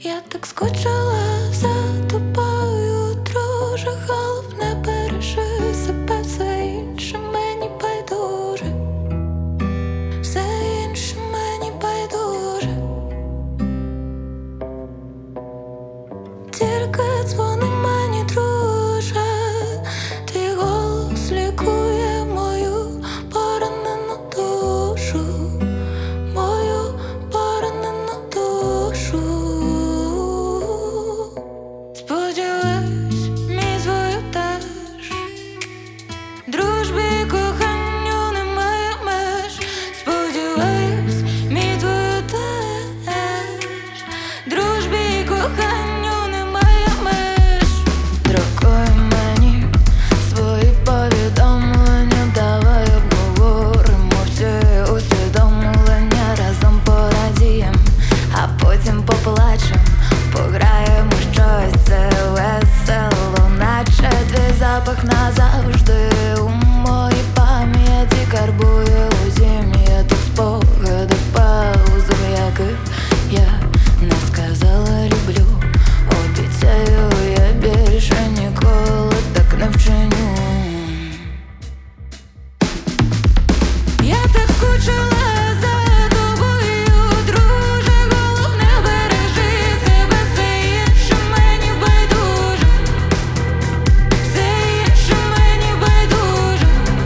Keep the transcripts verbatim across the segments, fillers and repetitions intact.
Я так скучила за тобою, друже, головне бережи себе, все інше мені байдуже, все інше мені байдуже. Тільки дзвони мені, друже, твій голос лікує мою поранену душу, мою поранену душу. Сподіваюсь, мій звою теж, дружбі і коханню немає меж. Сподіваюсь, мій твою теж, дружбі і коханню немає меж. Друкуй мені свої повідомлення, давай обговоримо всі усвідомлення, разом порадієм, а потім поплачем, пограємо щось, це весело, наче твій запах назавжди у моїй пам'яті карбує у зім'я тих спогадів, пауз, в яких я не сказала люблю. Обіцяю, я більше ніколи так не вчиню. Я так скучила за тобою, друже, головне бережи себе, все інше мені байдуже, все інше мені байдуже.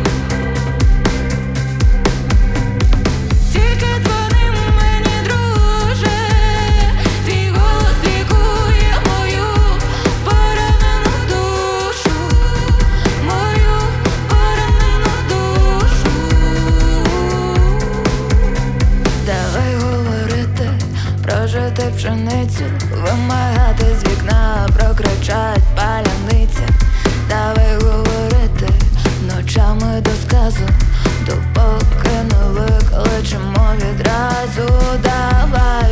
Тільки дзвони мені, друже, твій голос лікує мою поранену душу, мою поранену душу. Давай говорити, прожити пшеницю, вимагати з вікна, прокричать паляниця. Давай говорити ночами до сказу, допоки не викличемо відразу. Давай